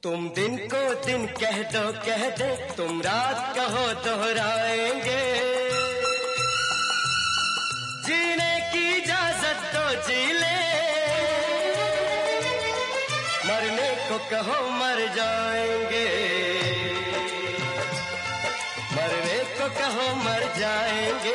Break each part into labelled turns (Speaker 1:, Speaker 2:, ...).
Speaker 1: तुम दिन को दिन कह दो कह दे, तुम रात कहो दोहराएंगे। जीने की इजाजत तो जी ले, मरने को कहो मर जाएंगे। मरने को कहो मर जाएंगे।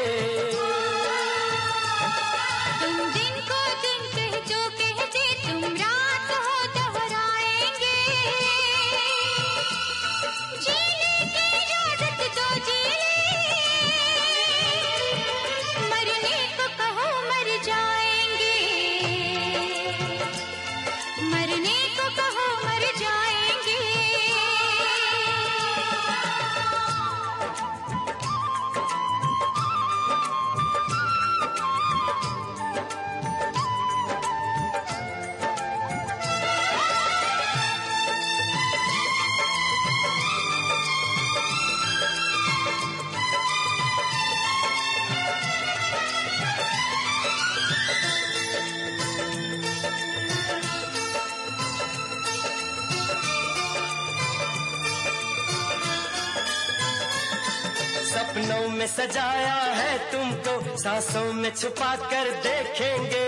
Speaker 1: सपनों में सजाया है तुमको, सांसों में छुपा कर देखेंगे।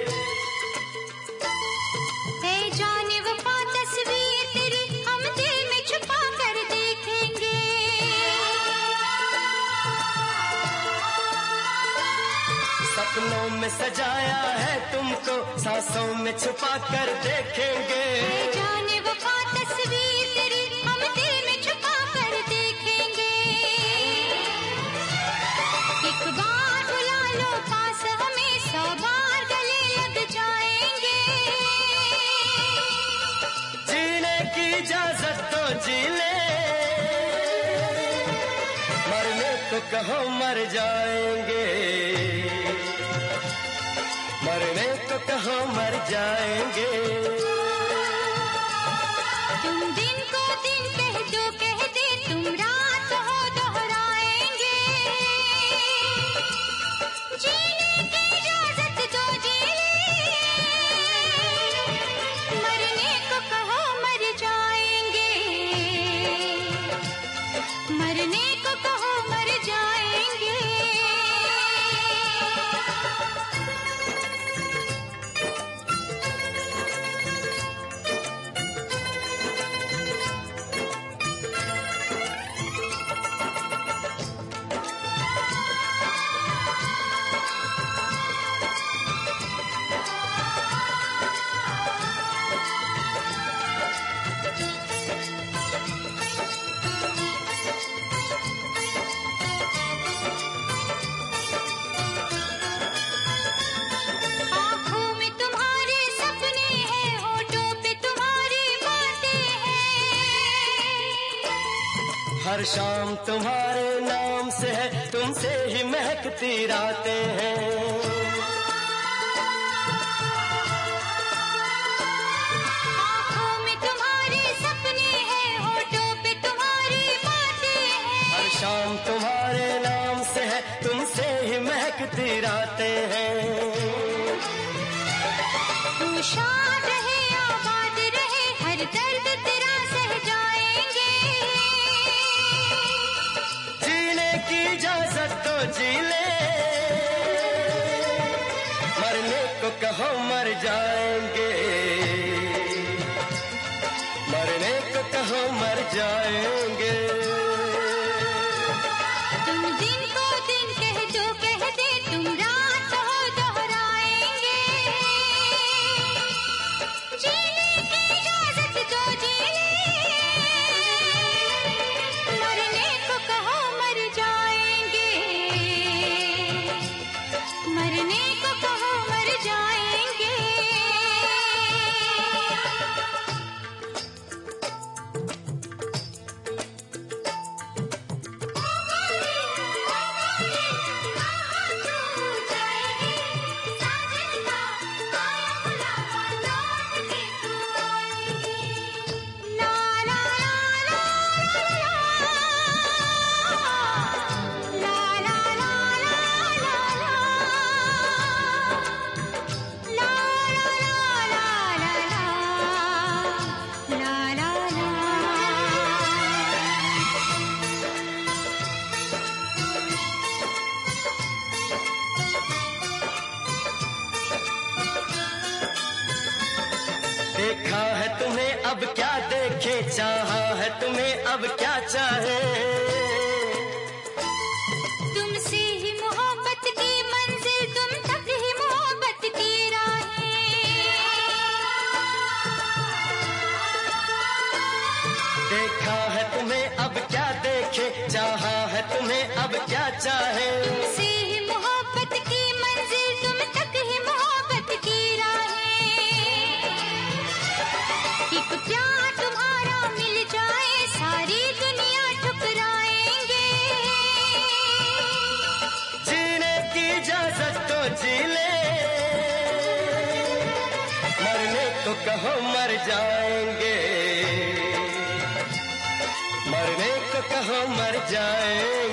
Speaker 2: जाने वफा तस्वीर तेरी हम दिल में छुपा कर देखेंगे।
Speaker 1: सपनों में सजाया है तुमको, सांसों में छुपा कर देखेंगे।
Speaker 2: जाने वफा तस्वीर तेरी हम दिल में छुपा कर देखेंगे। एक बार बुला लो पास हमें, 100 बार गले लग जाएंगे।
Speaker 1: जीने की इजाजत तो जी ले, मरने को कहो मर जाएंगे। मरने को कहो मर जाएंगे।
Speaker 2: तुम दिन को दिन कह दो कह दे, तुम रात हो दोहराएंगे। जीने की इजाजत दो जी ले, मरने को कहो मर जाएंगे। मरने को कहो मर जाएंगे।
Speaker 1: हर शाम तुम्हारे नाम से है, तुमसे ही महकती रातें हैं।
Speaker 2: आँखों में तुम्हारे सपने हैं, होठों पे तुम्हारी बातें हैं।
Speaker 1: हर शाम तुम्हारे नाम से है, तुमसे ही महकती रातें हैं।
Speaker 2: तू शाद रहे आबाद रहे, हर दर्द तेरा सह जाएंगे।
Speaker 1: की इजाजत तो जी ले, मरने को कहो मर जाएंगे। मरने को कहो मर जाएंगे।
Speaker 2: तुम दिन को दिन कह दो कह दे, तुम रात हो दोहराएंगे। जीने की इजाजत दो जी ले, मरने को कहो मर जाएंगे। मरने को कहो मर जाएंगे।
Speaker 1: अब क्या देखे, चाहा है तुम्हें अब क्या चाहे।
Speaker 2: तुमसे ही मोहब्बत की मंजिल, तुम तक ही मोहब्बत की राहें।
Speaker 1: देखा है तुम्हें अब क्या देखे, चाहा है तुम्हें अब क्या चाहे।
Speaker 2: तुमसे ही मोहब्बत की मंजिल, तुम तक ही मोहब्बत की राहें। एक प्यार तुम्हारा मिल जाए, सारी दुनिया ठुकराएंगे।
Speaker 1: जीने की इजाजत तो जी ले, मरने को कहो मर जाएंगे, मरने को कहो मर जाएंगे।